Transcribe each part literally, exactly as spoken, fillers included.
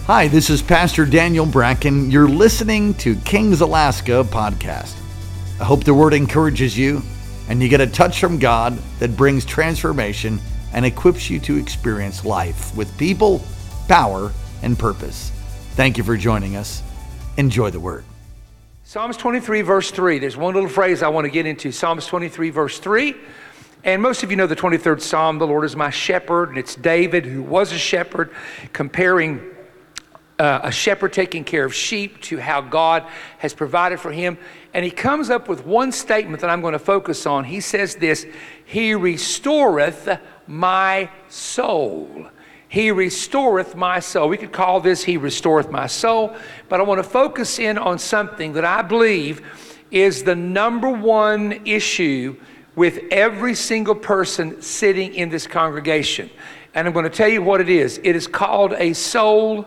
Hi, this is Pastor Daniel Bracken. You're listening to Kings Alaska podcast. I hope the word encourages you and you get a touch from God that brings transformation and equips you to experience life with people, power, and purpose. Thank you for joining us. Enjoy the word. Psalms twenty-three, verse three. There's one little phrase I want to get into. Psalms twenty-three, verse three. And most of you know the twenty-third Psalm, the Lord is my shepherd. And it's David, who was a shepherd, comparing uh, a shepherd taking care of sheep to how God has provided for him. And he comes up with one statement that I'm going to focus on. He says this: He restoreth my soul. He restoreth my soul. We could call this He restoreth my soul, but I want to focus in on something that I believe is the number one issue with every single person sitting in this congregation. And I'm going to tell you what it is. It is called a soul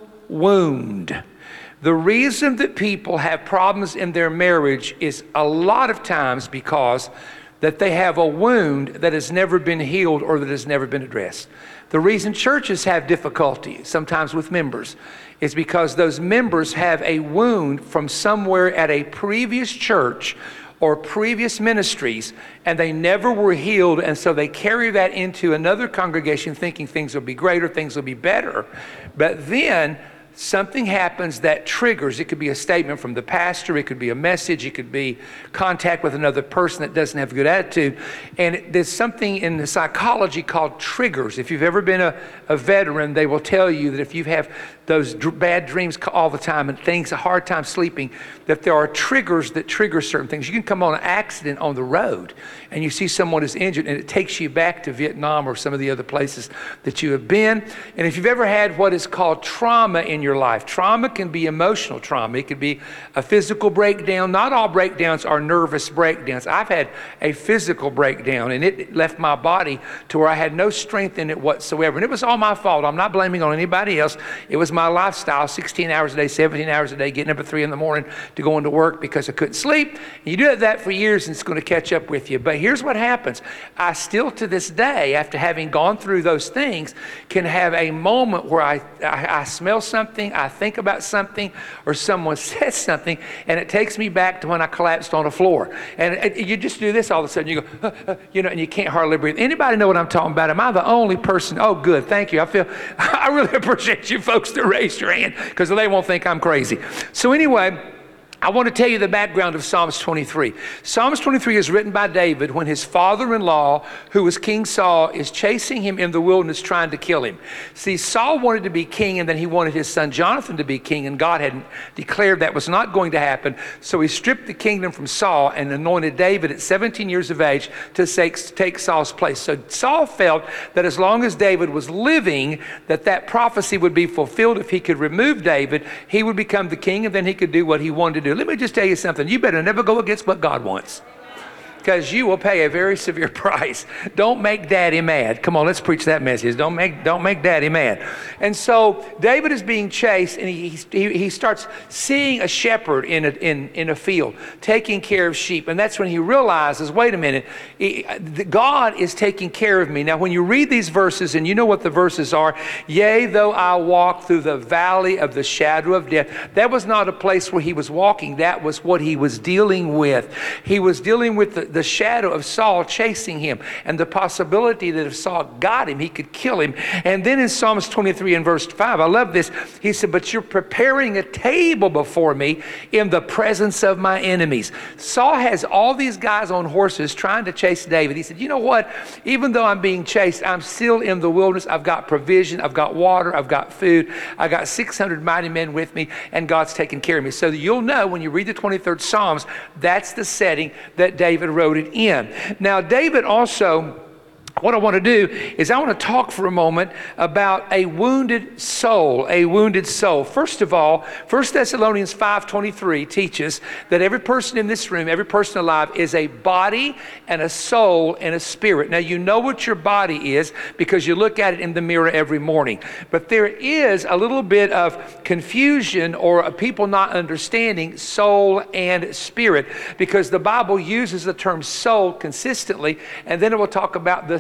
wound. The reason that people have problems in their marriage is a lot of times because that they have a wound that has never been healed or that has never been addressed. The reason churches have difficulty, sometimes with members, is because those members have a wound from somewhere at a previous church or previous ministries, and they never were healed, and so they carry that into another congregation thinking things will be greater, things will be better. But then something happens that triggers. It could be a statement from the pastor, it could be a message, it could be contact with another person that doesn't have a good attitude. And it, there's something in the psychology called triggers. If you've ever been a, a veteran, they will tell you that if you have those dr- bad dreams all the time and things, a hard time sleeping, that there are triggers that trigger certain things. You can come on an accident on the road and you see someone is injured and it takes you back to Vietnam or some of the other places that you have been. And if you've ever had what is called trauma in your life, trauma can be emotional trauma. It could be a physical breakdown. Not all breakdowns are nervous breakdowns. I've had a physical breakdown and it left my body to where I had no strength in it whatsoever. And it was all my fault. I'm not blaming on anybody else. It was my lifestyle, sixteen hours a day, seventeen hours a day, getting up at three in the morning to go into work because I couldn't sleep. And you do that for years and it's going to catch up with you. But here's what happens. I still to this day, after having gone through those things, can have a moment where I, I, I smell something, I think about something, or someone says something, and it takes me back to when I collapsed on the floor. And it, you just do this all of a sudden, you go, uh, uh, you know, and you can't hardly breathe. Anybody know what I'm talking about? Am I the only person? Oh, good, thank you. I feel, I really appreciate you folks to raise your hand because they won't think I'm crazy. So anyway, I want to tell you the background of Psalms twenty-three. Psalms twenty-three is written by David when his father-in-law, who was King Saul, is chasing him in the wilderness trying to kill him. See, Saul wanted to be king and then he wanted his son Jonathan to be king, and God had declared that was not going to happen. So he stripped the kingdom from Saul and anointed David at seventeen years of age to take Saul's place. So Saul felt that as long as David was living, that that prophecy would be fulfilled. If he could remove David, he would become the king and then he could do what he wanted to do. Let me just tell you something. You better never go against what God wants, because you will pay a very severe price. Don't make daddy mad. Come on, let's preach that message. Don't make don't make daddy mad. And so David is being chased, and he he, he starts seeing a shepherd in a, in, in a field taking care of sheep. And that's when he realizes, wait a minute, he, God is taking care of me. Now, when you read these verses, and you know what the verses are, yea, though I walk through the valley of the shadow of death. That was not a place where he was walking. That was what he was dealing with. He was dealing with the the shadow of Saul chasing him and the possibility that if Saul got him, he could kill him. And then in Psalms twenty-three and verse five, I love this. He said, but you're preparing a table before me in the presence of my enemies. Saul has all these guys on horses trying to chase David. He said, you know what? Even though I'm being chased, I'm still in the wilderness. I've got provision. I've got water. I've got food. I got six hundred mighty men with me, and God's taking care of me. So you'll know when you read the twenty-third Psalms, that's the setting that David wrote it in. Now, David also what I want to do is I want to talk for a moment about a wounded soul, a wounded soul. First of all, First Thessalonians five twenty-three teaches that every person in this room, every person alive is a body and a soul and a spirit. Now, you know what your body is because you look at it in the mirror every morning. But there is a little bit of confusion or people not understanding soul and spirit because the Bible uses the term soul consistently, and then it will talk about the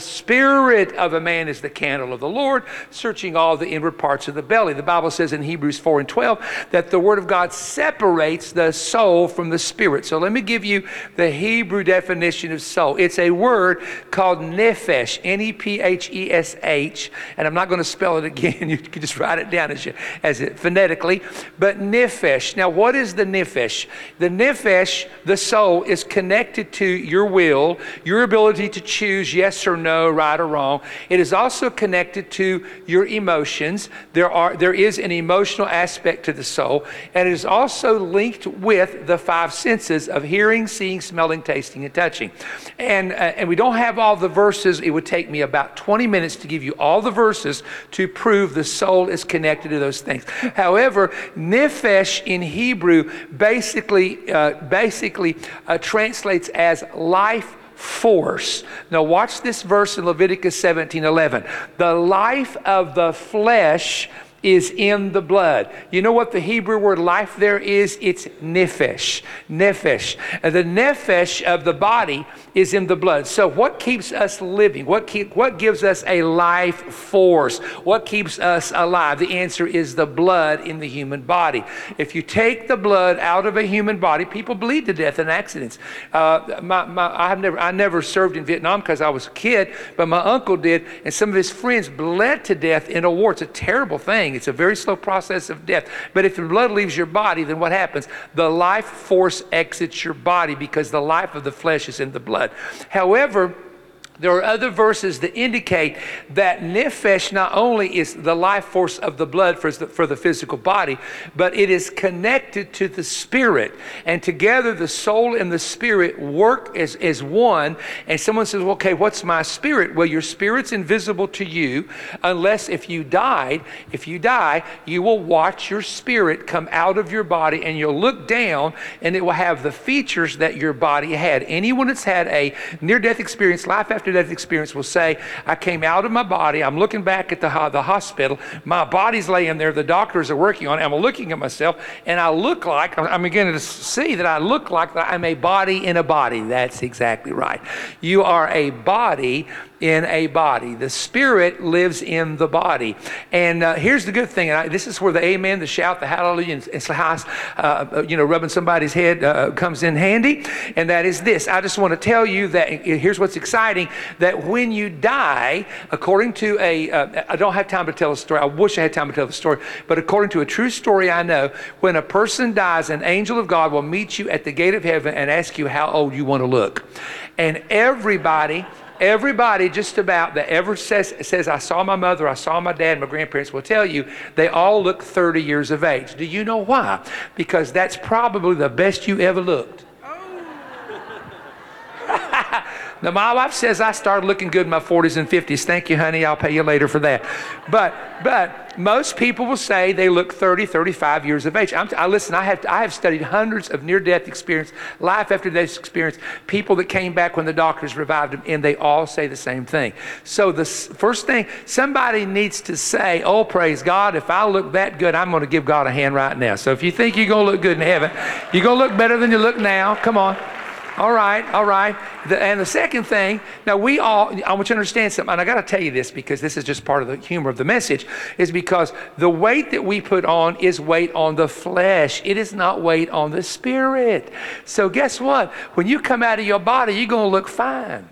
spirit of a man is the candle of the Lord, searching all the inward parts of the belly. The Bible says in Hebrews four and twelve that the word of God separates the soul from the spirit. So let me give you the Hebrew definition of soul. It's a word called nephesh, N E P H E S H, and I'm not going to spell it again. You can just write it down as, you, as it phonetically. But nephesh. Now, what is the nephesh? The nephesh, the soul, is connected to your will, your ability to choose yes or no, right or wrong. It is also connected to your emotions. There are there is an emotional aspect to the soul, and it is also linked with the five senses of hearing, seeing, smelling, tasting, and touching. And uh, and we don't have all the verses. It would take me about twenty minutes to give you all the verses to prove the soul is connected to those things. However, nephesh in Hebrew basically uh, basically uh, translates as life force. Now watch this verse in Leviticus seventeen eleven. The life of the flesh is in the blood. You know what the Hebrew word life there is? It's nephesh. Nephesh. And the nephesh of the body is in the blood. So what keeps us living? What keep, what gives us a life force? What keeps us alive? The answer is the blood in the human body. If you take the blood out of a human body, people bleed to death in accidents. Uh, my, my, I have never, I never served in Vietnam because I was a kid, but my uncle did, and some of his friends bled to death in a war. It's a terrible thing. It's a very slow process of death. But if the blood leaves your body, then what happens? The life force exits your body because the life of the flesh is in the blood. However, there are other verses that indicate that nephesh not only is the life force of the blood for the, for the physical body, but it is connected to the spirit. And together the soul and the spirit work as, as one. And someone says, well, okay, what's my spirit? Well, your spirit's invisible to you unless if you died, if you die, you will watch your spirit come out of your body and you'll look down and it will have the features that your body had. Anyone that's had a near-death experience, life after that experience will say, I came out of my body, I'm looking back at the, uh, the hospital, my body's laying there, the doctors are working on it, I'm looking at myself, and I look like, I'm beginning to see that I look like that I'm a body in a body. That's exactly right. You are a body in a body. The spirit lives in the body. And uh, here's the good thing, and I, this is where the amen, the shout, the hallelujah, and it's uh, uh, you know, rubbing somebody's head uh, comes in handy, and that is this. I just want to tell you that here's what's exciting, that when you die, according to a, uh, I don't have time to tell a story, I wish I had time to tell the story, but according to a true story I know, when a person dies, an angel of God will meet you at the gate of heaven and ask you how old you want to look. And everybody, Everybody just about that ever says, says, I saw my mother, I saw my dad, my grandparents will tell you, they all look thirty years of age. Do you know why? Because that's probably the best you ever looked. Now, my wife says I started looking good in my forties and fifties. Thank you, honey. I'll pay you later for that. But but most people will say they look thirty, thirty-five years of age. I'm t- I listen, I have, I have studied hundreds of near-death experience, life after death experience, people that came back when the doctors revived them, and they all say the same thing. So the s- first thing, somebody needs to say, oh, praise God, if I look that good, I'm going to give God a hand right now. So if you think you're going to look good in heaven, you're going to look better than you look now. Come on. All right, all right. The, and the second thing, now we all, I want you to understand something, and I got to tell you this because this is just part of the humor of the message, is because the weight that we put on is weight on the flesh. It is not weight on the spirit. So guess what? When you come out of your body, you're going to look fine.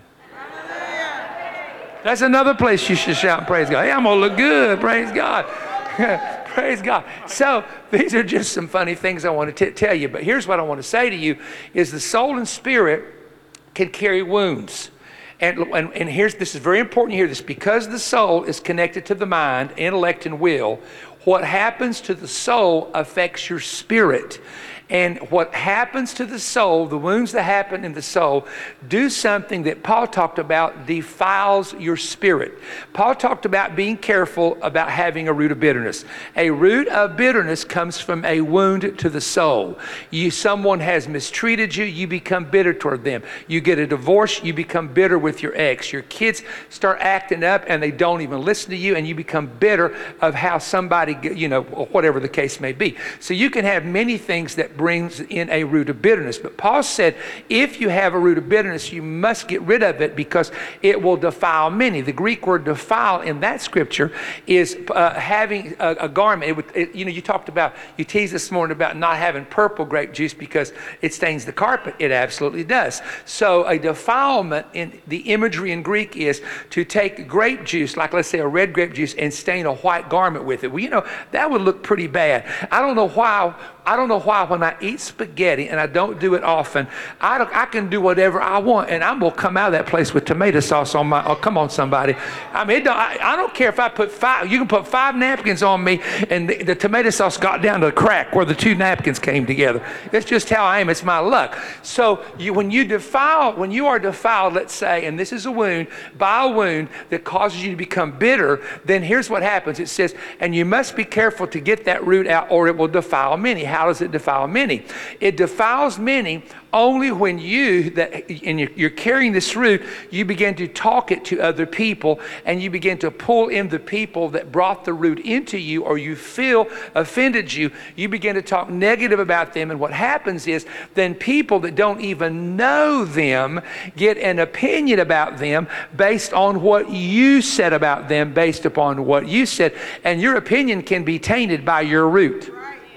That's another place you should shout and praise God. Hey, I'm going to look good, praise God. Praise God. So these are just some funny things I want to t- tell you. But here's what I want to say to you is the soul and spirit can carry wounds. And, and, and here's, this is very important to hear this. Because the soul is connected to the mind, intellect, and will, what happens to the soul affects your spirit. And what happens to the soul, the wounds that happen in the soul, do something that Paul talked about, defiles your spirit. Paul talked about being careful about having a root of bitterness. A root of bitterness comes from a wound to the soul. You, someone has mistreated you, you become bitter toward them. You get a divorce, you become bitter with your ex. Your kids start acting up and they don't even listen to you, and you become bitter of how somebody, you know, whatever the case may be. So you can have many things that brings in a root of bitterness. But Paul said, if you have a root of bitterness, you must get rid of it because it will defile many. The Greek word defile in that scripture is uh, having a, a garment. It would, it, you know, you talked about, you teased this morning about not having purple grape juice because it stains the carpet. It absolutely does. So a defilement in the imagery in Greek is to take grape juice, like let's say a red grape juice, and stain a white garment with it. Well, you know, that would look pretty bad. I don't know why. I don't know why when I eat spaghetti, and I don't do it often, I, don't, I can do whatever I want, and I'm going to come out of that place with tomato sauce on my, oh, come on, somebody. I mean, it don't, I, I don't care if I put five, you can put five napkins on me, and the, the tomato sauce got down to the crack where the two napkins came together. That's just how I am. It's my luck. So you, when you defile, when you are defiled, let's say, and this is a wound, by a wound that causes you to become bitter, then here's what happens. It says, and you must be careful to get that root out, or it will defile many. How does it defile many? It defiles many only when you, that, and you're, you're carrying this root, you begin to talk it to other people, and you begin to pull in the people that brought the root into you, or you feel offended you. You begin to talk negative about them, and what happens is then people that don't even know them get an opinion about them based on what you said about them, based upon what you said, and your opinion can be tainted by your root.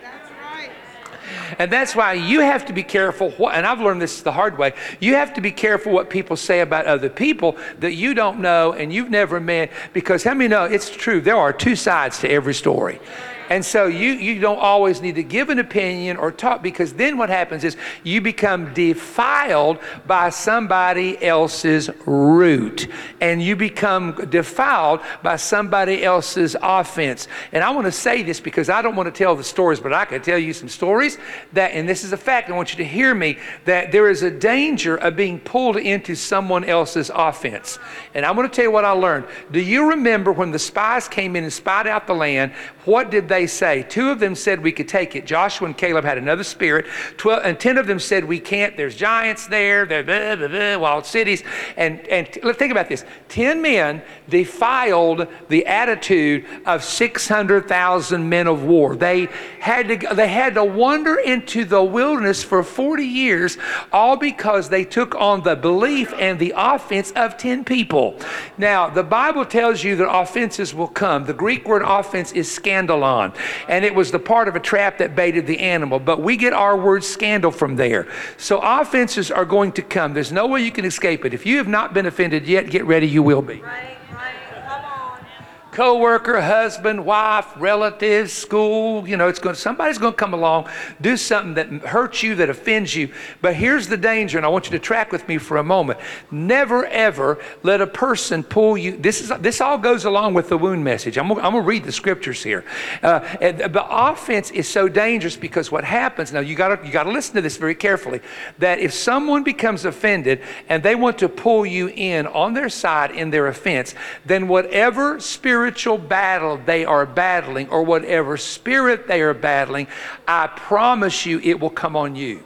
And that's why you have to be careful, what, and I've learned this the hard way, you have to be careful what people say about other people that you don't know and you've never met, because how many know it's true, there are two sides to every story. And so you, you don't always need to give an opinion or talk, because then what happens is you become defiled by somebody else's root. And you become defiled by somebody else's offense. And I want to say this because I don't want to tell the stories, but I can tell you some stories that, and this is a fact, I want you to hear me, that there is a danger of being pulled into someone else's offense. And I'm going to tell you what I learned. Do you remember when the spies came in and spied out the land, what did they say? Two of them said we could take it. Joshua and Caleb had another spirit. Twelve and ten of them said we can't. There's giants there. There blah, blah, blah, wild cities. And and let's think about this. Ten men defiled the attitude of six hundred thousand men of war. They had to they had to wander into the wilderness for forty years, all because they took on the belief and the offense of ten people. Now the Bible tells you that offenses will come. The Greek word offense is scandalon. And it was the part of a trap that baited the animal. But we get our word scandal from there. So offenses are going to come. There's no way you can escape it. If you have not been offended yet, get ready, you will be. Right, right. Come on. Co-worker, husband, wife, relatives, school, you know, it's going. Somebody's going to come along, do something that hurts you, that offends you. But here's the danger, and I want you to track with me for a moment. Never, ever let a person pull you. This is this all goes along with the wound message. I'm, I'm going to read the scriptures here. Uh, and the offense is so dangerous because what happens, now you got to you got to listen to this very carefully, that if someone becomes offended and they want to pull you in on their side in their offense, then whatever spirit spiritual battle they are battling, or whatever spirit they are battling, I promise you it will come on you.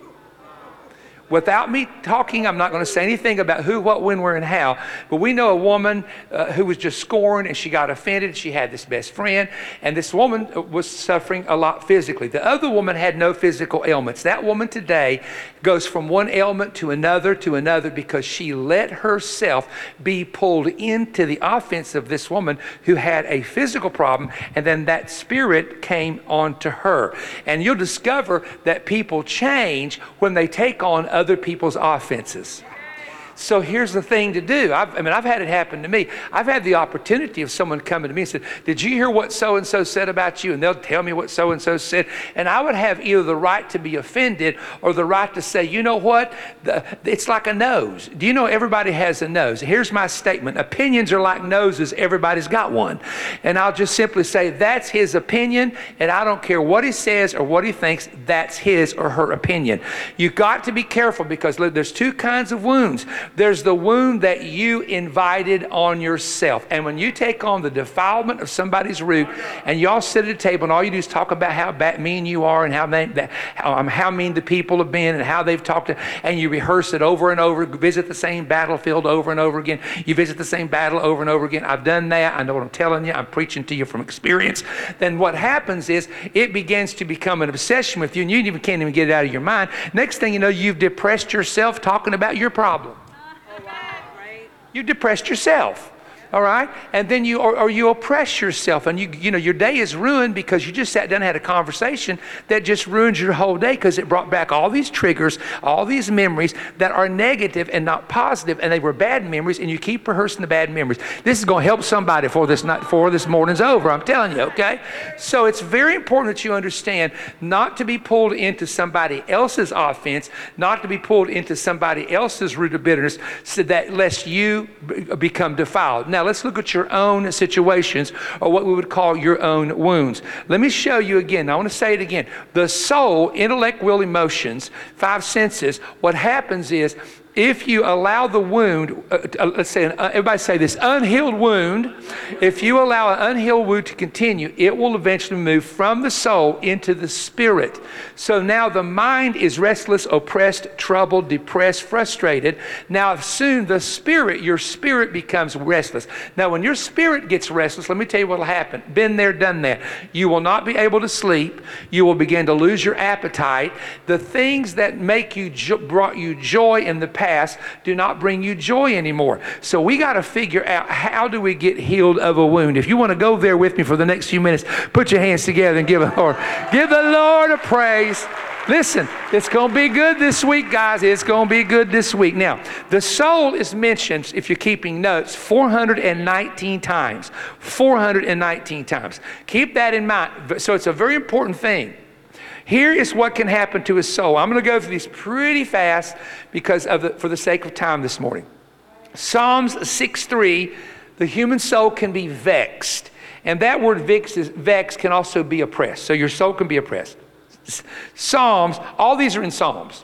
Without me talking, I'm not going to say anything about who, what, when, where, and how. But we know a woman uh, who was just scorned, and she got offended. She had this best friend, and this woman was suffering a lot physically. The other woman had no physical ailments. That woman today goes from one ailment to another to another because she let herself be pulled into the offense of this woman who had a physical problem, and then that spirit came onto her. And you'll discover that people change when they take on other people's offenses. So here's the thing to do. I've, I mean, I've had it happen to me. I've had the opportunity of someone coming to me and said, did you hear what so-and-so said about you? And they'll tell me what so-and-so said. And I would have either the right to be offended or the right to say, you know what? The, it's like a nose. Do you know everybody has a nose? Here's my statement. Opinions are like noses. Everybody's got one. And I'll just simply say, that's his opinion. And I don't care what he says or what he thinks. That's his or her opinion. You've got to be careful because look, there's two kinds of wounds. There's the wound that you invited on yourself. And when you take on the defilement of somebody's root, and y'all sit at a table and all you do is talk about how bad mean you are and how they, that, how, um, how mean the people have been and how they've talked to, and you rehearse it over and over, visit the same battlefield over and over again. You visit the same battle over and over again. I've done that. I know what I'm telling you. I'm preaching to you from experience. Then what happens is it begins to become an obsession with you, and you even can't even get it out of your mind. Next thing you know, you've depressed yourself talking about your problem. Oh, wow, right? You depressed yourself. All right? And then you, or, or you oppress yourself, and you, you know, your day is ruined because you just sat down and had a conversation that just ruins your whole day because it brought back all these triggers, all these memories that are negative and not positive, and they were bad memories, and you keep rehearsing the bad memories. This is going to help somebody before this night, before this morning's over, I'm telling you, okay? So it's very important that you understand not to be pulled into somebody else's offense, not to be pulled into somebody else's root of bitterness, so that lest you b- become defiled. Now, Now let's look at your own situations, or what we would call your own wounds. Let me show you again. I want to say it again. The soul, intellect, will, emotions, five senses, what happens is if you allow the wound, uh, uh, let's say, uh, everybody say this, unhealed wound, if you allow an unhealed wound to continue, it will eventually move from the soul into the spirit. So now the mind is restless, oppressed, troubled, depressed, frustrated. Now soon the spirit, your spirit becomes restless. Now when your spirit gets restless, let me tell you what will happen. Been there, done that. You will not be able to sleep. You will begin to lose your appetite. The things that make you jo- brought you joy in the past do not bring you joy anymore. So we got to figure out, how do we get healed of a wound? If you want to go there with me for the next few minutes, put your hands together and give the Lord, give the Lord a praise. Listen, it's going to be good this week, guys. It's going to be good this week. Now, the soul is mentioned, if you're keeping notes, four hundred nineteen times. four hundred nineteen times. Keep that in mind. So it's a very important thing. Here is what can happen to a soul. I'm going to go through these pretty fast because of the, for the sake of time this morning. Psalms six three, the human soul can be vexed. And that word vex, is, vex can also be oppressed. So your soul can be oppressed. Psalms, all these are in Psalms.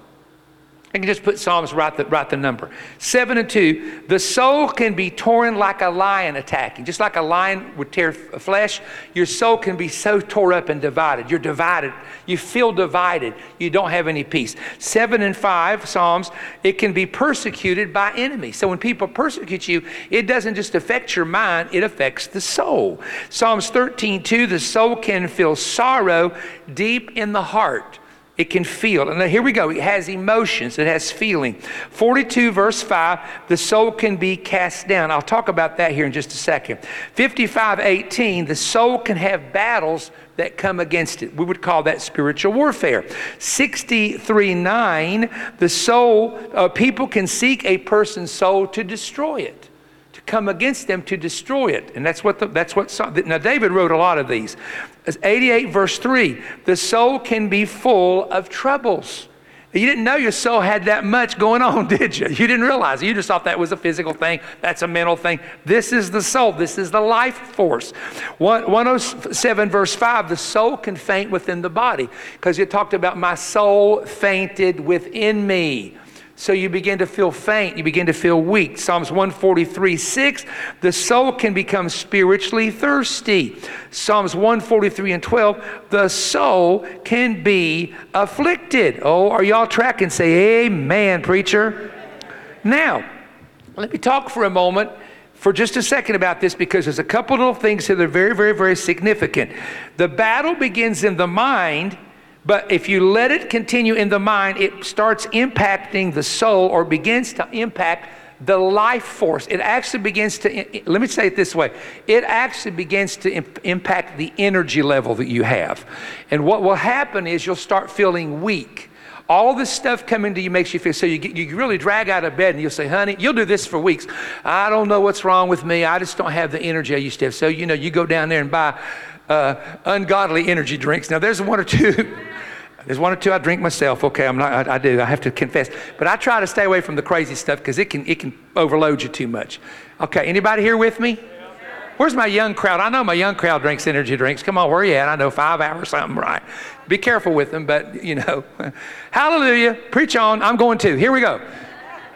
I can just put Psalms, write the, write the number. Seven and two, the soul can be torn like a lion attacking. Just like a lion would tear f- flesh, your soul can be so tore up and divided. You're divided. You feel divided. You don't have any peace. Seven and five, Psalms, it can be persecuted by enemies. So when people persecute you, it doesn't just affect your mind, it affects the soul. Psalms thirteen two, the soul can feel sorrow deep in the heart. It can feel. And here we go. It has emotions. It has feeling. forty-two verse five, the soul can be cast down. I'll talk about that here in just a second. fifty-five eighteen, the soul can have battles that come against it. We would call that spiritual warfare. sixty-three nine, the soul, uh, people can seek a person's soul to destroy it. Come against them to destroy it. And that's what the, that's what now David wrote a lot of these. eighty-eight verse three, the soul can be full of troubles. You didn't know your soul had that much going on, did you? You didn't realize it. You just thought that was a physical thing. That's a mental thing. This is the soul. This is the life force. one oh seven verse five, the soul can faint within the body, because it talked about my soul fainted within me. So you begin to feel faint. You begin to feel weak. Psalms one forty-three six, the soul can become spiritually thirsty. Psalms one forty-three and twelve, the soul can be afflicted. Oh, are y'all tracking? Say amen, preacher. Now, let me talk for a moment, for just a second about this, because there's a couple little things here that are very, very, very significant. The battle begins in the mind. But if you let it continue in the mind, it starts impacting the soul, or begins to impact the life force. It actually begins to, let me say it this way, it actually begins to imp- impact the energy level that you have. And what will happen is you'll start feeling weak. All this stuff coming to you makes you feel, so you get, you really drag out of bed and you'll say, honey, you'll do this for weeks. I don't know what's wrong with me. I just don't have the energy I used to have. So, you know, you go down there and buy uh, ungodly energy drinks. Now, there's one or two. There's one or two I drink myself. Okay, I'm not. I, I do. I have to confess. But I try to stay away from the crazy stuff, because it can it can overload you too much. Okay, anybody here with me? Where's my young crowd? I know my young crowd drinks energy drinks. Come on, where you at? I know five hours something, right? Be careful with them, but you know. Hallelujah. Preach on. I'm going to. Here we go.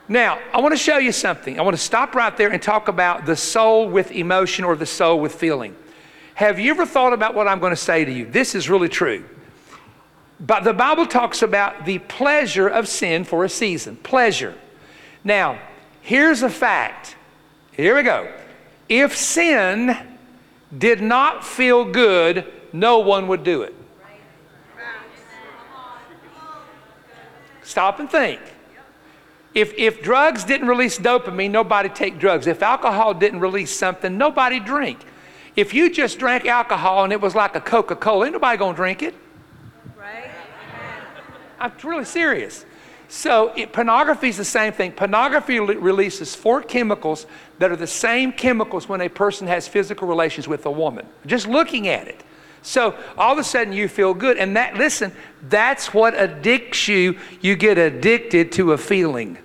Now, I want to show you something. I want to stop right there and talk about the soul with emotion or the soul with feeling. Have you ever thought about what I'm going to say to you? This is really true. But the Bible talks about the pleasure of sin for a season. Pleasure. Now, here's a fact. Here we go. If sin did not feel good, no one would do it. Stop and think. If, if drugs didn't release dopamine, nobody take drugs. If alcohol didn't release something, nobody drink. If you just drank alcohol and it was like a Coca-Cola, ain't nobody gonna drink it. Right? I'm really serious. So it, pornography is the same thing. Pornography le- releases four chemicals that are the same chemicals when a person has physical relations with a woman. Just looking at it. So all of a sudden you feel good. And that, listen, that's what addicts you. You get addicted to a feeling.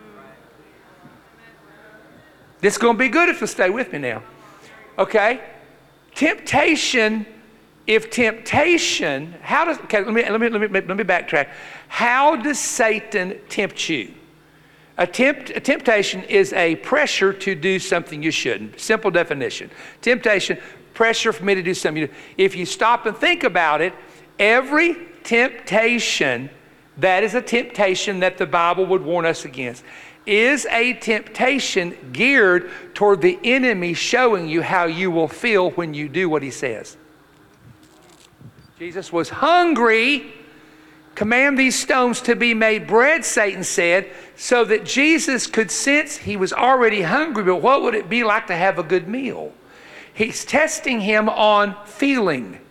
This is going to be good if you'll stay with me now. Okay? Temptation, if temptation, how does, okay, let me, let me, let me, let me backtrack. How does Satan tempt you? A, tempt, a temptation is a pressure to do something you shouldn't. Simple definition. Temptation, pressure for me to do something you do. If you stop and think about it, every temptation, that is a temptation that the Bible would warn us against, is a temptation geared toward the enemy showing you how you will feel when you do what he says. Jesus was hungry. Command these stones to be made bread, Satan said, so that Jesus could sense he was already hungry, but what would it be like to have a good meal? He's testing him on feeling.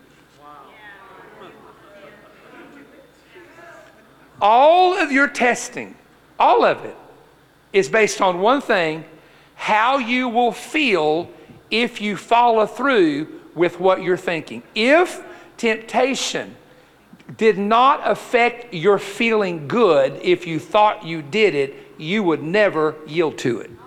All of your testing, all of it, is based on one thing: how you will feel if you follow through with what you're thinking. If temptation did not affect your feeling good, if you thought you did it, you would never yield to it.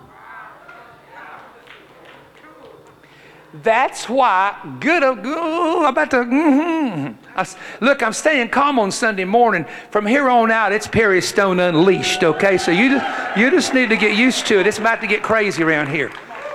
That's why, good, oh, I'm about to, mm-hmm. I, look, I'm staying calm on Sunday morning. From here on out, it's Perry Stone Unleashed, okay? So you just, you just need to get used to it. It's about to get crazy around here.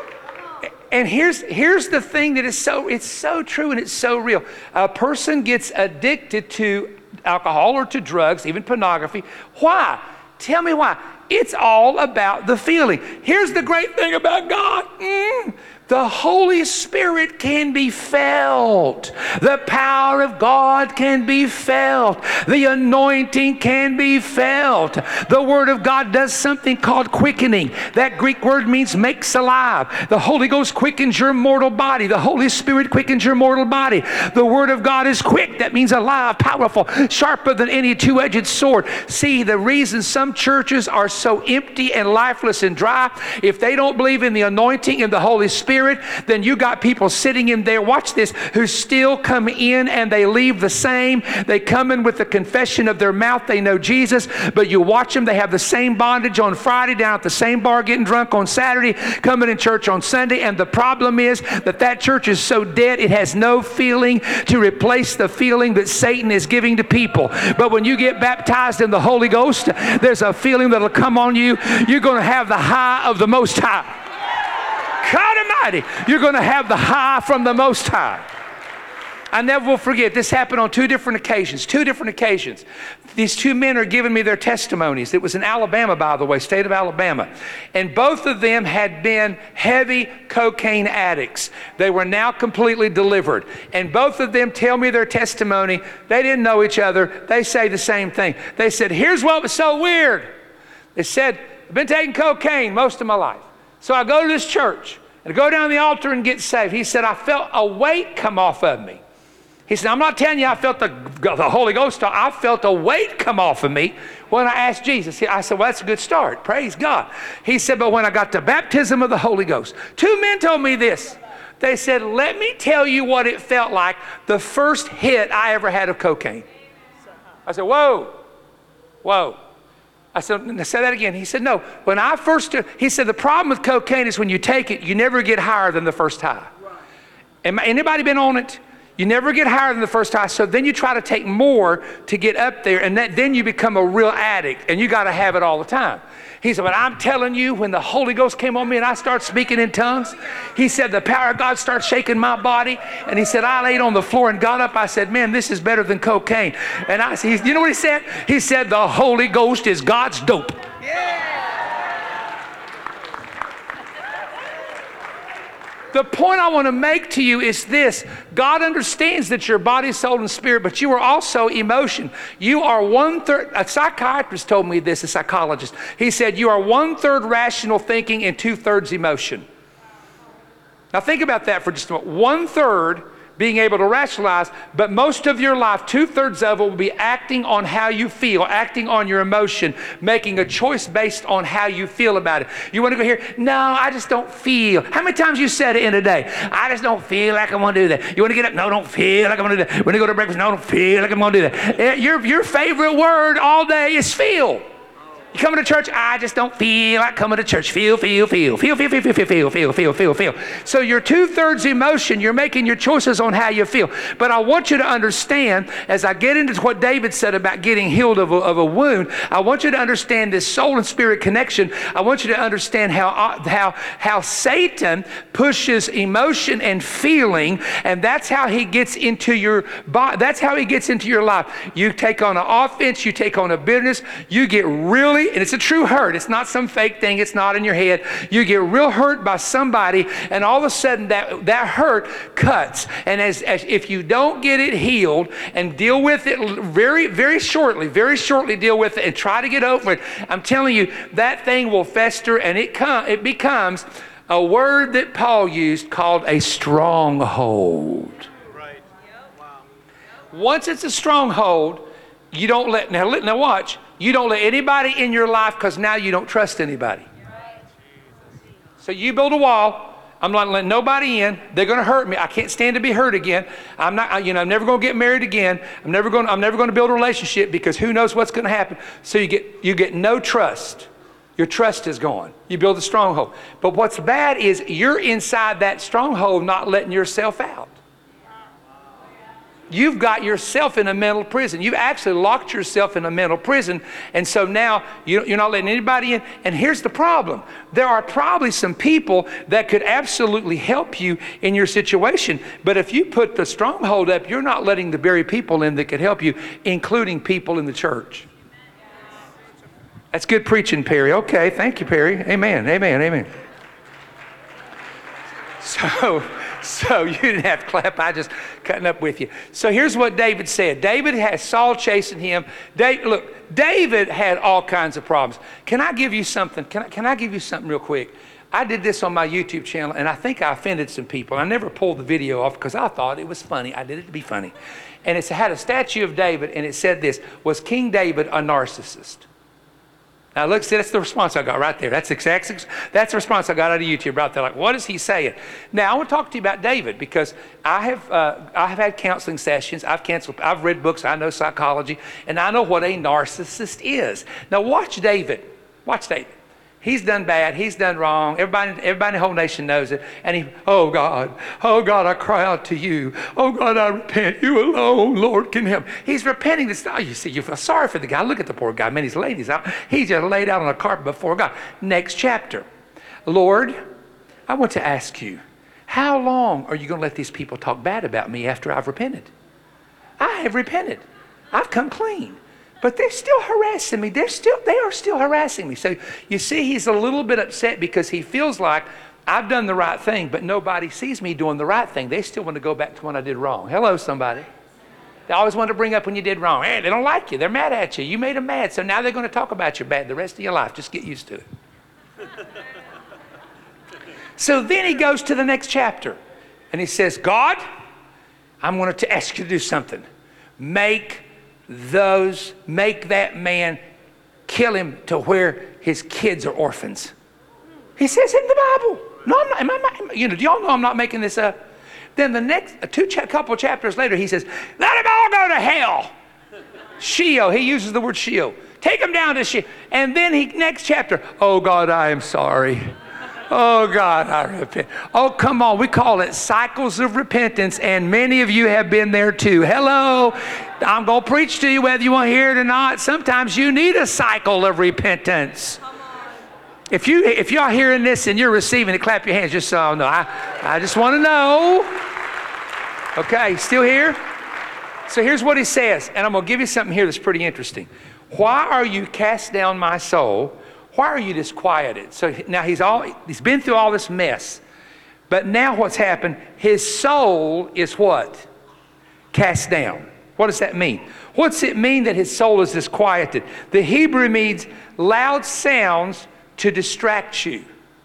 And here's, here's the thing that is so, it's so true and it's so real. A person gets addicted to alcohol or to drugs, even pornography. Why? Tell me why. It's all about the feeling. Here's the great thing about God. Mm. The Holy Spirit can be felt. The power of God can be felt. The anointing can be felt. The Word of God does something called quickening. That Greek word means makes alive. The Holy Ghost quickens your mortal body. The Holy Spirit quickens your mortal body. The Word of God is quick. That means alive, powerful, sharper than any two-edged sword. See, the reason some churches are so empty and lifeless and dry, if they don't believe in the anointing and the Holy Spirit, then you got people sitting in there, watch this, who still come in and they leave the same. They come in with the confession of their mouth, they know Jesus, but you watch them, they have the same bondage on Friday, down at the same bar getting drunk on Saturday, coming in church on Sunday, and the problem is that that church is so dead, it has no feeling to replace the feeling that Satan is giving to people. But when you get baptized in the Holy Ghost, there's a feeling that'll come on you. You're going to have the high of the Most High. God Almighty, you're going to have the high from the Most High. I never will forget, this happened on two different occasions, two different occasions. These two men are giving me their testimonies. It was in Alabama, by the way, state of Alabama. And both of them had been heavy cocaine addicts. They were now completely delivered. And both of them tell me their testimony. They didn't know each other. They say the same thing. They said, here's what was so weird. They said, I've been taking cocaine most of my life. So I go to this church and I go down the altar and get saved. He said, I felt a weight come off of me. He said, I'm not telling you I felt the, the Holy Ghost. I felt a weight come off of me when I asked Jesus. I said, well, that's a good start. Praise God. He said, but when I got the baptism of the Holy Ghost, two men told me this. They said, let me tell you what it felt like the first hit I ever had of cocaine. I said, whoa, whoa. I said, say that again. He said, no, when I first, he said, the problem with cocaine is when you take it, you never get higher than the first high. Right. Anybody been on it? You never get higher than the first high, so then you try to take more to get up there, and that, then you become a real addict, and you got to have it all the time. He said, but I'm telling you, when the Holy Ghost came on me and I started speaking in tongues, he said, the power of God started shaking my body, and he said, I laid on the floor and got up. I said, man, this is better than cocaine. And I said, you know what he said? He said, the Holy Ghost is God's dope. Yeah. The point I want to make to you is this. God understands that you're body, soul, and spirit, but you are also emotion. You are one third, a psychiatrist told me this, a psychologist. He said, you are one third rational thinking and two thirds emotion. Now think about that for just a moment. One third being able to rationalize, but most of your life, two-thirds of it will be acting on how you feel, acting on your emotion, making a choice based on how you feel about it. You want to go here? No, I just don't feel. How many times you said it in a day? I just don't feel like I want to do that. You want to get up? No, don't feel like I want to do that. When you go to breakfast? No, don't feel like I'm going to do that. Your, your favorite word all day is feel. You coming to church? I just don't feel like coming to church. Feel, feel, feel, feel, feel, feel, feel, feel, feel, feel, feel, feel, feel. So you're two-thirds emotion. You're making your choices on how you feel. But I want you to understand, as I get into what David said about getting healed of a, of a wound, I want you to understand this soul and spirit connection. I want you to understand how, how, how Satan pushes emotion and feeling, and that's how he gets into your body. That's how he gets into your life. You take on an offense. You take on a bitterness. You get really, and it's a true hurt. It's not some fake thing. It's not in your head. You get real hurt by somebody, and all of a sudden that, that hurt cuts. And as, as if you don't get it healed and deal with it very, very shortly, very shortly deal with it and try to get over it, I'm telling you, that thing will fester, and it, com- it becomes a word that Paul used called a stronghold. Right. Wow. Once it's a stronghold, you don't let, now, now watch, you don't let anybody in your life, because now you don't trust anybody. So you build a wall. I'm not letting nobody in. They're going to hurt me. I can't stand to be hurt again. I'm not, you know, I'm never going to get married again. I'm never going, I'm never going to build a relationship, because who knows what's going to happen. So you get, you get no trust. Your trust is gone. You build a stronghold. But what's bad is you're inside that stronghold, not letting yourself out. You've got yourself in a mental prison. You've actually locked yourself in a mental prison. And so now you, you're not letting anybody in. And here's the problem. There are probably some people that could absolutely help you in your situation. But if you put the stronghold up, you're not letting the very people in that could help you, including people in the church. That's good preaching, Perry. Okay, thank you, Perry. Amen, amen, amen. So... So you didn't have to clap. I just cutting up with you. So here's what David said. David had Saul chasing him. David, look, David had all kinds of problems. Can I give you something? Can I, can I give you something real quick? I did this on my YouTube channel, and I think I offended some people. I never pulled the video off because I thought it was funny. I did it to be funny. And it had a statue of David, and it said this: was King David a narcissist? Now look, see, that's the response I got right there. That's exactly, that's the response I got out of YouTube right there. Like, what is he saying? Now I want to talk to you about David, because I have uh, I have had counseling sessions. I've canceled. I've read books. I know psychology, and I know what a narcissist is. Now watch David. Watch David. He's done bad. He's done wrong. Everybody, everybody in the whole nation knows it. And he, oh God, oh God, I cry out to you. Oh God, I repent. You alone, Lord, can help. He's repenting. This, oh, you see, you feel sorry for the guy. Look at the poor guy. Man, he's laid his out. He's just laid out on a carpet before God. Next chapter. Lord, I want to ask you, how long are you going to let these people talk bad about me after I've repented? I have repented. I've come clean. But they're still harassing me. They're still, they are still harassing me. So you see, he's a little bit upset because he feels like I've done the right thing, but nobody sees me doing the right thing. They still want to go back to when I did wrong. Hello, somebody. They always want to bring up when you did wrong. Hey, they don't like you. They're mad at you. You made them mad. So now they're going to talk about you bad the rest of your life. Just get used to it. So then he goes to the next chapter and he says, God, I'm going to ask you to do something. Make those, make that man, kill him to where his kids are orphans. He says it in the Bible. No, I'm not, am I, am, you know, do y'all know I'm not making this up? Then the next, a two cha- couple chapters later, he says, let them all go to hell. Sheol, he uses the word Sheol. Take them down to Sheol. And then he, next chapter, oh God, I am sorry. Oh, God, I repent. Oh, come on. We call it cycles of repentance, and many of you have been there too. Hello. I'm going to preach to you whether you want to hear it or not. Sometimes you need a cycle of repentance. If, you, if y'all hearing this and you're receiving it, clap your hands just so I know. I, I just want to know. Okay, still here? So here's what he says, and I'm going to give you something here that's pretty interesting. Why are you cast down, my soul? Why are you disquieted? So now he's all he's been through all this mess. But now what's happened? His soul is what? Cast down. What does that mean? What's it mean that his soul is disquieted? The Hebrew means loud sounds to distract you.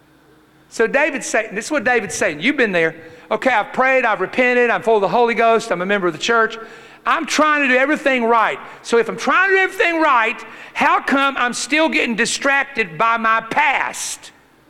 So David's saying, this is what David's saying. You've been there. Okay, I've prayed, I've repented, I'm full of the Holy Ghost, I'm a member of the church. I'm trying to do everything right. So if I'm trying to do everything right, how come I'm still getting distracted by my past?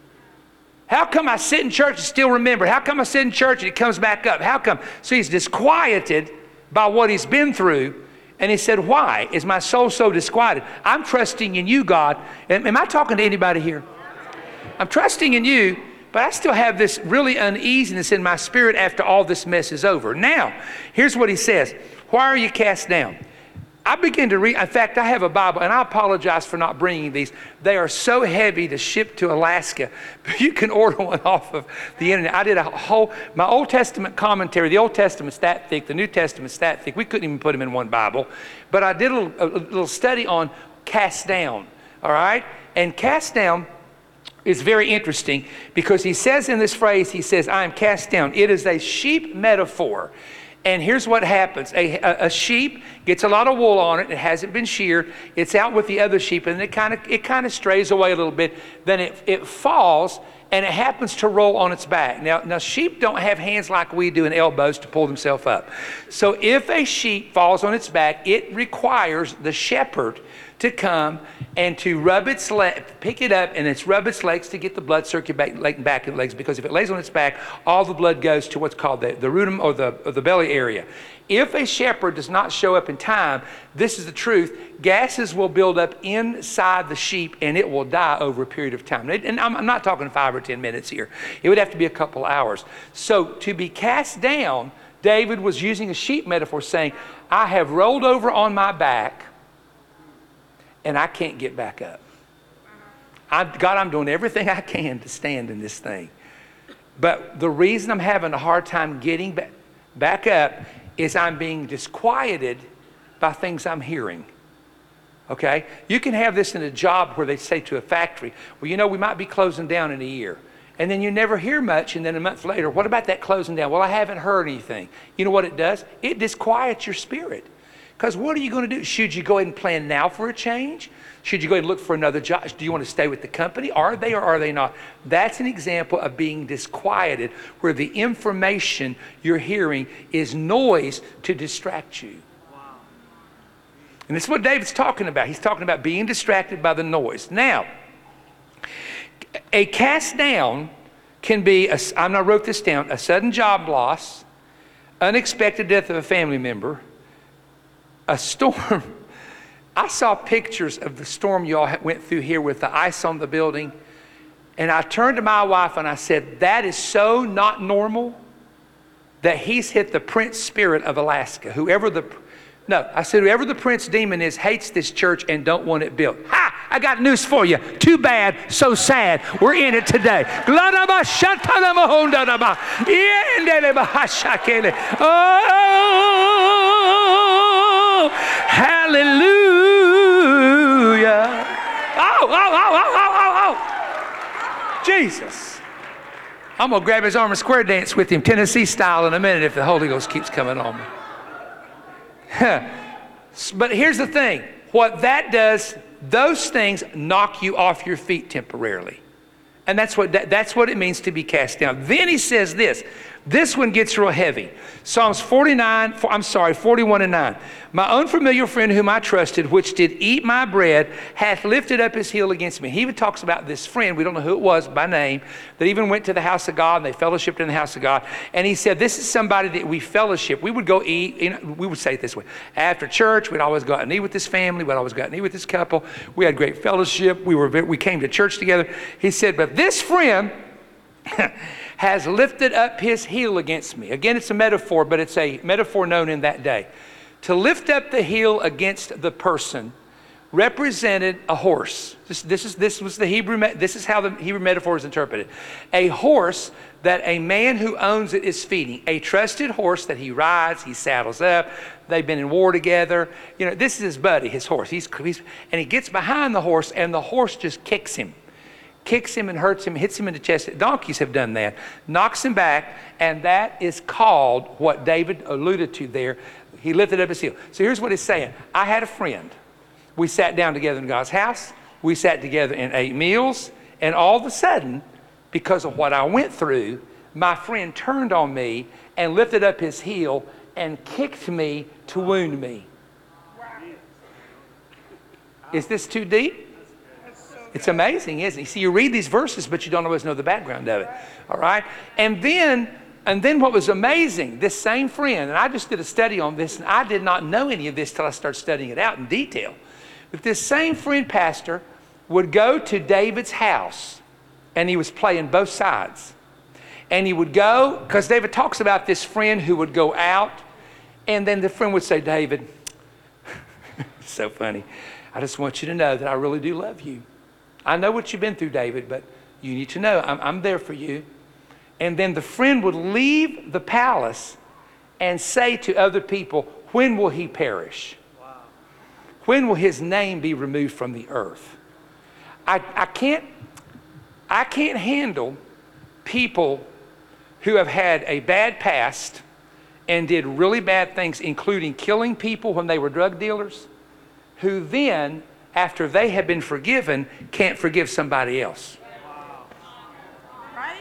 How come I sit in church and still remember? How come I sit in church and it comes back up? How come? So he's disquieted by what he's been through. And he said, why is my soul so disquieted? I'm trusting in you, God. Am, am I talking to anybody here? I'm trusting in you, but I still have this really uneasiness in my spirit after all this mess is over. Now, here's what he says. Why are you cast down? I begin to read. In fact, I have a Bible, and I apologize for not bringing these. They are so heavy to ship to Alaska, but you can order one off of the internet. I did a whole, my Old Testament commentary. The Old Testament's that thick. The New Testament's that thick. We couldn't even put them in one Bible. But I did a little, a little study on cast down, all right? And cast down is very interesting because he says in this phrase, he says, I am cast down. It is a sheep metaphor. And here's what happens. A, a, a sheep gets a lot of wool on it. It hasn't been sheared. It's out with the other sheep, and it kind of it kind of strays away a little bit. Then it, it falls, and it happens to roll on its back. Now, now, sheep don't have hands like we do and elbows to pull themselves up. So if a sheep falls on its back, it requires the shepherd to come and to rub its leg, pick it up, and it's rub its legs to get the blood circulating back, back in the legs, because if it lays on its back, all the blood goes to what's called the, the rudum or the, or the belly area. If a shepherd does not show up in time, this is the truth, gases will build up inside the sheep and it will die over a period of time. And I'm, I'm not talking five or ten minutes here. It would have to be a couple hours. So to be cast down, David was using a sheep metaphor saying, I have rolled over on my back and I can't get back up. I, God, I'm doing everything I can to stand in this thing. But the reason I'm having a hard time getting back, back up is I'm being disquieted by things I'm hearing. Okay? You can have this in a job where they say to a factory, well, you know, we might be closing down in a year. And then you never hear much, and then a month later, what about that closing down? Well, I haven't heard anything. You know what it does? It disquiets your spirit. Because what are you going to do? Should you go ahead and plan now for a change? Should you go ahead and look for another job? Do you want to stay with the company? Are they or are they not? That's an example of being disquieted, where the information you're hearing is noise to distract you. Wow. And this is what David's talking about. He's talking about being distracted by the noise. Now, a cast down can be, a, I wrote this down, a sudden job loss, unexpected death of a family member, a storm. I saw pictures of the storm y'all went through here with the ice on the building. And I turned to my wife and I said, that is so not normal that he's hit the prince spirit of Alaska. Whoever the, no, I said, whoever the prince demon is hates this church and don't want it built. Ha! I got news for you. Too bad, so sad. We're in it today. Oh, hallelujah. Oh, oh, oh, oh, oh, oh, oh. Jesus. I'm going to grab his arm and square dance with him, Tennessee style, in a minute if the Holy Ghost keeps coming on me. But here's the thing. What that does, those things knock you off your feet temporarily. And that's what, that, that's what it means to be cast down. Then he says this. This one gets real heavy. Psalms forty-nine, I'm sorry, forty-one and nine. My unfamiliar friend whom I trusted, which did eat my bread, hath lifted up his heel against me. He even talks about this friend, we don't know who it was by name, that even went to the house of God and they fellowshiped in the house of God. And he said, this is somebody that we fellowship. We would go eat, you know, we would say it this way. After church, we'd always go out and eat with this family. We'd always go out and eat with this couple. We had great fellowship. We were we came to church together. He said, but this friend has lifted up his heel against me. Again, it's a metaphor, but it's a metaphor known in that day. To lift up the heel against the person represented a horse. This, this is this was the Hebrew. This is how the Hebrew metaphor is interpreted. A horse that a man who owns it is feeding. A trusted horse that he rides, he saddles up. They've been in war together. You know, this is his buddy, his horse. He's, he's and he gets behind the horse, and the horse just kicks him, kicks him and hurts him, hits him in the chest. Donkeys have done that. Knocks him back, and that is called what David alluded to there. He lifted up his heel. So here's what he's saying. I had a friend. We sat down together in God's house. We sat together and ate meals. And all of a sudden, because of what I went through, my friend turned on me and lifted up his heel and kicked me to wound me. Is this too deep? It's amazing, isn't it? See, you read these verses, but you don't always know the background of it. All right? And then, and then what was amazing, this same friend, and I just did a study on this, and I did not know any of this till I started studying it out in detail. But this same friend pastor would go to David's house, and he was playing both sides. And he would go, because David talks about this friend who would go out, and then the friend would say, David, it's so funny, I just want you to know that I really do love you. I know what you've been through, David, but you need to know I'm, I'm there for you. And then the friend would leave the palace and say to other people, when will he perish? Wow. When will his name be removed from the earth? I, I can't, I can't handle people who have had a bad past and did really bad things, including killing people when they were drug dealers, who then, after they have been forgiven, can't forgive somebody else. Right?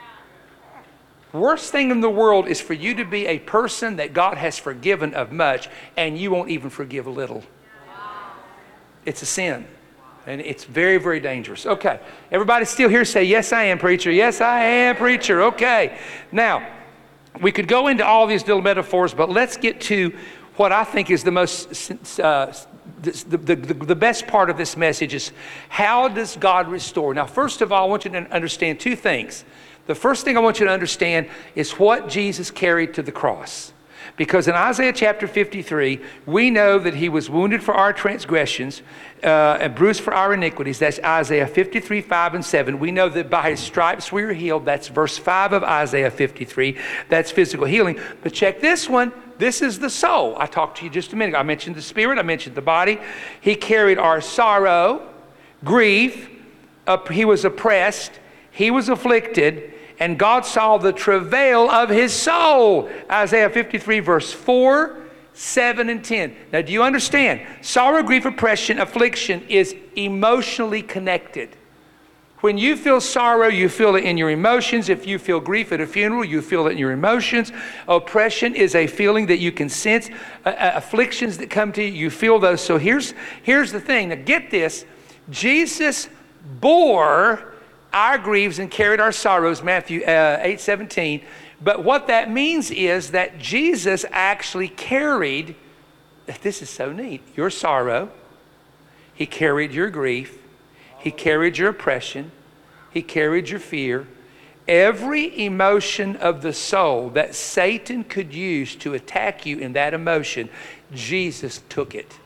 Worst thing in the world is for you to be a person that God has forgiven of much and you won't even forgive a little. It's a sin. And it's very, very dangerous. Okay. Everybody still here say, yes, I am, preacher. Yes, I am, preacher. Okay. Now, we could go into all these little metaphors, but let's get to what I think is the most, uh, the, the, the, the best part of this message is, how does God restore? Now, first of all, I want you to understand two things. The first thing I want you to understand is what Jesus carried to the cross. Because in Isaiah chapter fifty-three, we know that he was wounded for our transgressions uh, and bruised for our iniquities. That's Isaiah fifty-three, five and seven. We know that by his stripes we are healed. That's verse five of Isaiah fifty-three. That's physical healing. But check this one. This is the soul. I talked to you just a minute ago. I mentioned the spirit. I mentioned the body. He carried our sorrow, grief. Uh, he was oppressed. He was afflicted. And God saw the travail of his soul. Isaiah fifty-three, verse four, seven, and ten. Now, do you understand? Sorrow, grief, oppression, affliction is emotionally connected. When you feel sorrow, you feel it in your emotions. If you feel grief at a funeral, you feel it in your emotions. Oppression is a feeling that you can sense. Uh, uh, afflictions that come to you, you feel those. So here's, here's the thing. Now, get this. Jesus bore our griefs and carried our sorrows, Matthew uh, eight seventeen. But what that means is that Jesus actually carried, this is so neat, your sorrow. He carried your grief. He carried your oppression. He carried your fear. Every emotion of the soul that Satan could use to attack you in that emotion, Jesus took it.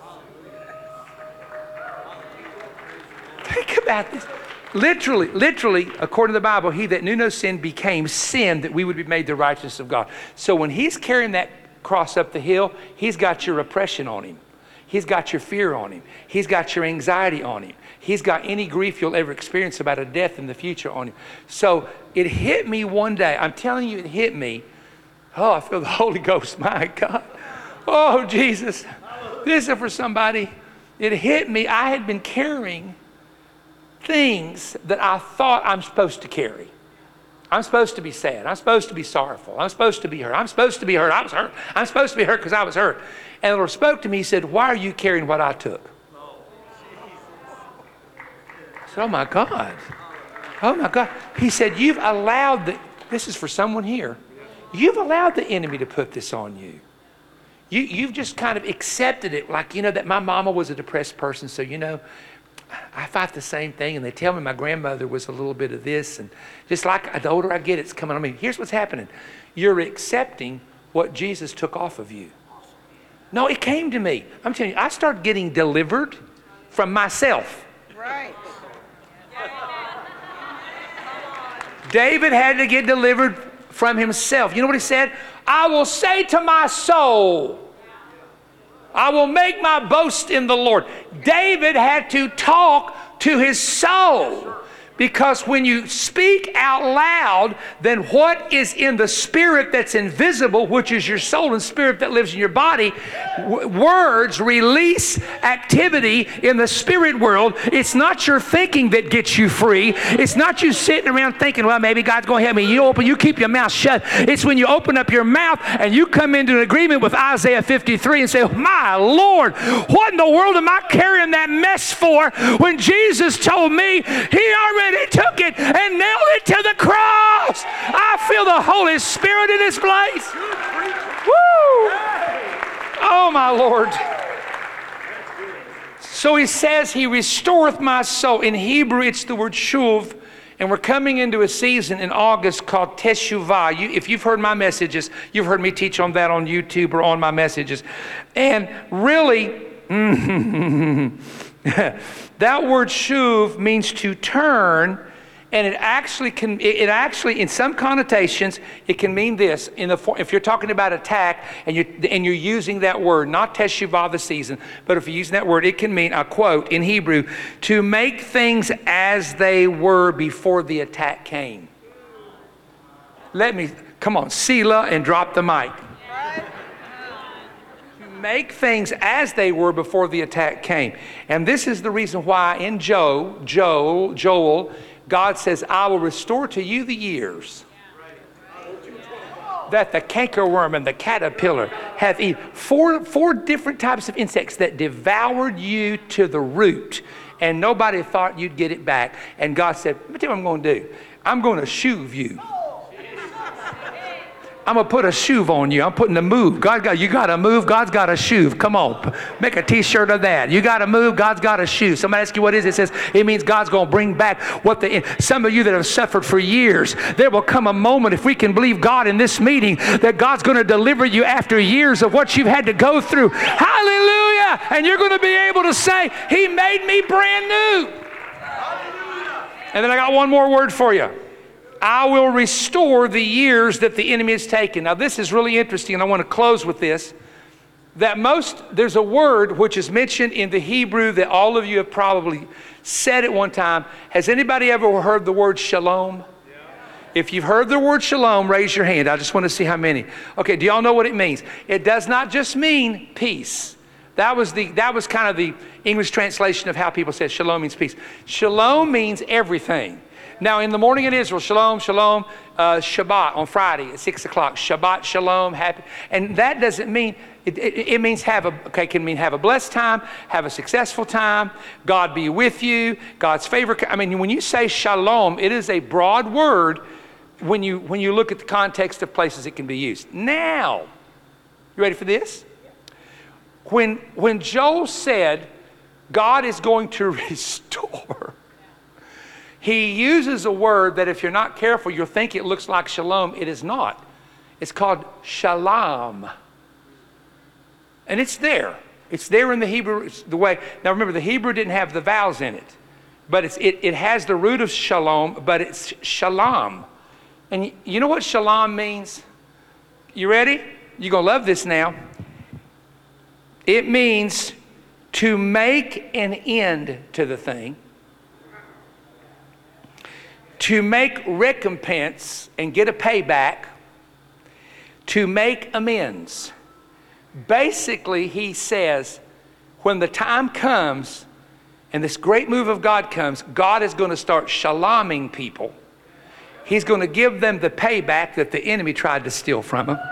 Think about this. Literally, literally, according to the Bible, he that knew no sin became sin that we would be made the righteousness of God. So when he's carrying that cross up the hill, he's got your oppression on him. He's got your fear on him. He's got your anxiety on him. He's got any grief you'll ever experience about a death in the future on him. So it hit me one day. I'm telling you, it hit me. Oh, I feel the Holy Ghost. My God. Oh, Jesus. This is for somebody. It hit me. I had been carrying things that I thought I'm supposed to carry. I'm supposed to be sad. I'm supposed to be sorrowful. I'm supposed to be hurt. I'm supposed to be hurt. I was hurt. I'm supposed to be hurt because I was hurt. And the Lord spoke to me. He said, why are you carrying what I took? I said, oh my God. Oh my God. He said, you've allowed the, this is for someone here. You've allowed the enemy to put this on you. You, you've just kind of accepted it. Like, you know, that my mama was a depressed person. So, you know, I fight the same thing, and they tell me my grandmother was a little bit of this, and just like the older I get, it's coming on me. Here's what's happening. You're accepting what Jesus took off of you. No, it came to me. I'm telling you, I started getting delivered from myself. Right. David had to get delivered from himself. You know what he said? I will say to my soul, I will make my boast in the Lord. David had to talk to his soul. Because when you speak out loud, then what is in the spirit that's invisible, which is your soul and spirit that lives in your body, w- words release activity in the spirit world. It's not your thinking that gets you free. It's not you sitting around thinking, well, maybe God's going to help me. You open, you keep your mouth shut. It's when you open up your mouth and you come into an agreement with Isaiah fifty-three and say, my Lord, what in the world am I carrying that mess for when Jesus told me he already took it and nailed it to the cross. I feel the Holy Spirit in this place. Woo! Oh, my Lord. So he says, he restoreth my soul. In Hebrew, it's the word shuv. And we're coming into a season in August called Teshuvah. You, if you've heard my messages, you've heard me teach on that on YouTube or on my messages. And really, that word shuv means to turn, and it actually can, it actually, in some connotations, it can mean this. In the if you're talking about attack and you're, and you're using that word, not teshuvah, the season, but if you're using that word, it can mean, I quote, in Hebrew, to make things as they were before the attack came. Let me, come on, Selah, and drop the mic. Make things as they were before the attack came. And this is the reason why in Joel, Joel, Joel, God says, I will restore to you the years that the cankerworm and the caterpillar have eaten. Four, four different types of insects that devoured you to the root. And nobody thought you'd get it back. And God said, let me tell you what I'm going to do. I'm going to shuv you. I'm going to put a shuv on you. I'm putting a move. God got, you got to move. God's got a shuv. Come on. Make a t-shirt of that. You got to move. God's got a shuv. Somebody ask you what it is. It says it means God's going to bring back what the, some of you that have suffered for years, there will come a moment, if we can believe God in this meeting, that God's going to deliver you after years of what you've had to go through. Hallelujah. And you're going to be able to say, he made me brand new. And then I got one more word for you. I will restore the years that the enemy has taken. Now this is really interesting, and I want to close with this. That most, there's a word which is mentioned in the Hebrew that all of you have probably said at one time. Has anybody ever heard the word shalom? Yeah. If you've heard the word shalom, raise your hand. I just want to see how many. Okay, do y'all know what it means? It does not just mean peace. That was the that was kind of the English translation of how people said shalom means peace. Shalom means everything. Now, in the morning in Israel, shalom, shalom, uh, Shabbat on Friday at six o'clock. Shabbat, shalom, happy. And that doesn't mean, it, it, it means have a, okay, can mean have a blessed time, have a successful time, God be with you, God's favor. I mean, when you say shalom, it is a broad word when you, when you look at the context of places it can be used. Now, you ready for this? When, when Joel said, God is going to restore, he uses a word that if you're not careful, you'll think it looks like shalom. It is not. It's called shalom. And it's there. It's there in the Hebrew, it's the way. Now remember, the Hebrew didn't have the vowels in it. But it's, it, it has the root of shalom, but it's shalom. And you know what shalom means? You ready? You're going to love this now. It means to make an end to the thing, to make recompense and get a payback, to make amends. Basically, he says, when the time comes and this great move of God comes, God is going to start shaloming people. He's going to give them the payback that the enemy tried to steal from them.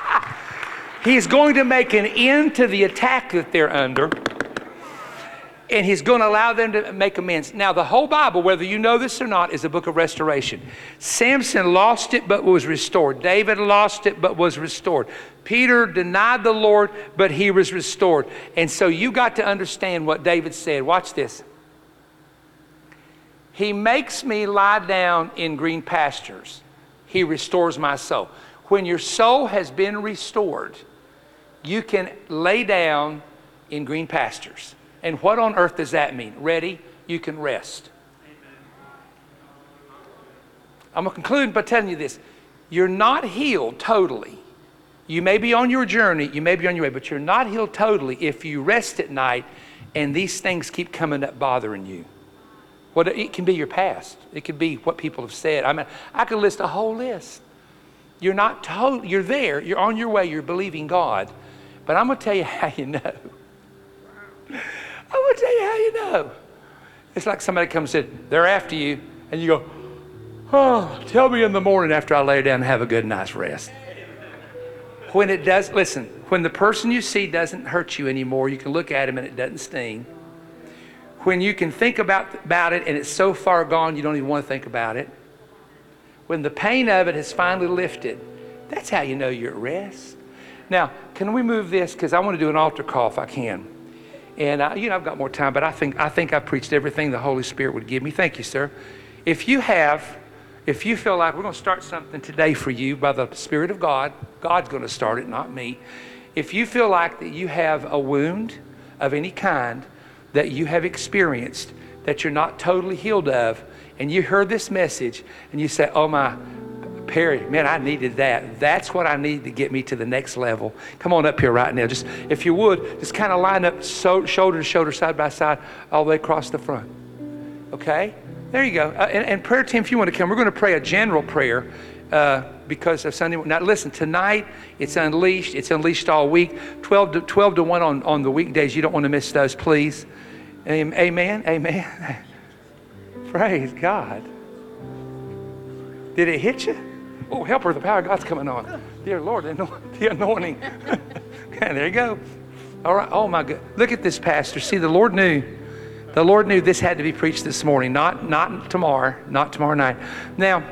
He's going to make an end to the attack that they're under. And he's going to allow them to make amends. Now, the whole Bible, whether you know this or not, is a book of restoration. Samson lost it, but was restored. David lost it, but was restored. Peter denied the Lord, but he was restored. And so you got to understand what David said. Watch this. He makes me lie down in green pastures. He restores my soul. When your soul has been restored, you can lay down in green pastures. And what on earth does that mean? Ready? You can rest. I'm going to conclude by telling you this. You're not healed totally. You may be on your journey, you may be on your way, but you're not healed totally if you rest at night and these things keep coming up bothering you. What it can be your past. It could be what people have said. I mean, I could list a whole list. You're not told, you're there, you're on your way, you're believing God. But I'm going to tell you how you know. I'm going to tell you how you know. It's like somebody comes and said, they're after you, and you go, oh, tell me in the morning after I lay down and have a good night's rest. When it does, listen, when the person you see doesn't hurt you anymore, you can look at him and it doesn't sting. When you can think about, about it and it's so far gone you don't even want to think about it. When the pain of it has finally lifted, that's how you know you're at rest. Now, can we move this? Because I want to do an altar call if I can. And, I, you know, I've got more time, but I think, I think I've preached everything the Holy Spirit would give me. Thank you, sir. If you have, if you feel like we're going to start something today for you by the Spirit of God, God's going to start it, not me. If you feel like that you have a wound of any kind that you have experienced that you're not totally healed of, and you heard this message and you say, oh my, Perry, man, I needed that. That's what I need to get me to the next level. Come on up here right now. Just, if you would, just kind of line up so, shoulder to shoulder, side by side, all the way across the front. Okay? There you go. Uh, and, and prayer team, if you want to come, we're going to pray a general prayer uh, because of Sunday. Now, listen, tonight it's unleashed. It's unleashed all week. twelve to one on, on the weekdays. You don't want to miss those, please. Amen. Amen. Praise God. Did it hit you? Oh, help her, the power of God's coming on. Dear Lord, the anointing. There you go. All right. Oh, my God. Look at this, Pastor. See, the Lord knew. The Lord knew this had to be preached this morning, not, not tomorrow, not tomorrow night. Now,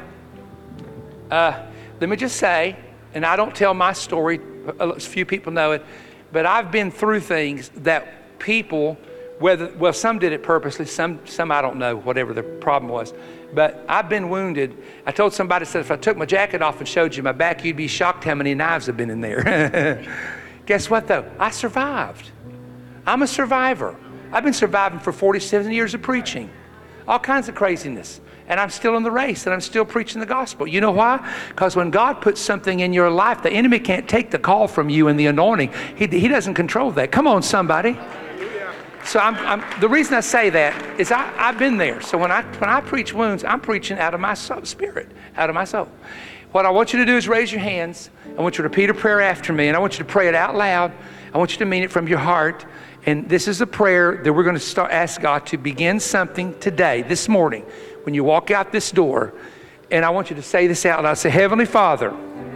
uh, let me just say, and I don't tell my story. A few people know it. But I've been through things that people, whether, well, some did it purposely. Some, some I don't know, whatever the problem was. But I've been wounded. I told somebody, I said, if I took my jacket off and showed you my back, you'd be shocked how many knives have been in there. Guess what, though? I survived. I'm a survivor. I've been surviving for forty-seven years of preaching. All kinds of craziness. And I'm still in the race, and I'm still preaching the gospel. You know why? Because when God puts something in your life, the enemy can't take the call from you and the anointing. He, he doesn't control that. Come on, somebody. So I'm, I'm, the reason I say that is I, I've been there. So when I when I preach wounds, I'm preaching out of my soul, spirit, out of my soul. What I want you to do is raise your hands. I want you to repeat a prayer after me, and I want you to pray it out loud. I want you to mean it from your heart. And this is a prayer that we're going to start ask God to begin something today, this morning, when you walk out this door. And I want you to say this out loud. Say, Heavenly Father,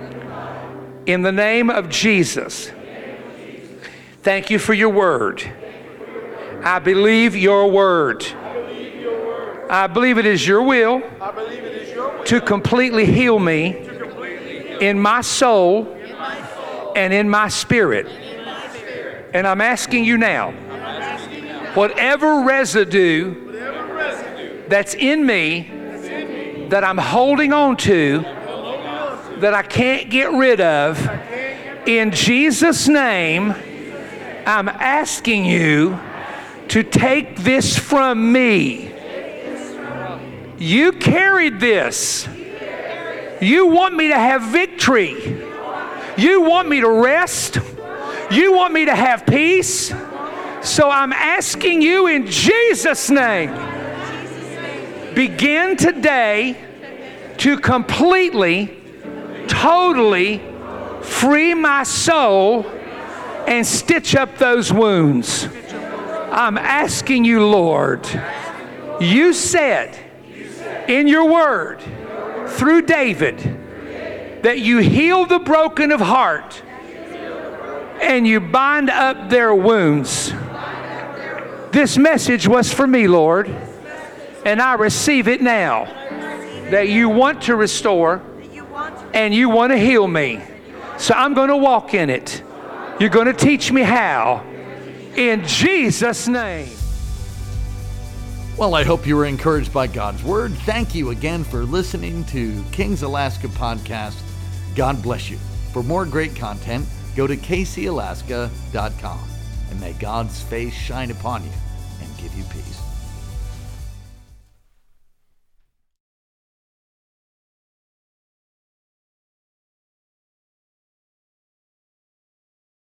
in the name of Jesus, thank you for your word. I believe your word. I believe it is your will to completely heal me in my soul and in my spirit. And I'm asking you now, whatever residue that's in me that I'm holding on to, that I can't get rid of, in Jesus' name, I'm asking you to take this from me. You carried this. You want me to have victory. You want me to rest. You want me to have peace. So I'm asking you in Jesus' name, begin today to completely, totally free my soul and stitch up those wounds. I'm asking you, Lord, you said in your word through David that you heal the broken of heart and you bind up their wounds. This message was for me, Lord, and I receive it now. That you want to restore and you want to heal me. So I'm going to walk in it. You're going to teach me how. In Jesus' name. Well, I hope you were encouraged by God's Word. Thank you again for listening to Kings Alaska Podcast. God bless you. For more great content, go to k c alaska dot com. And may God's face shine upon you and give you peace.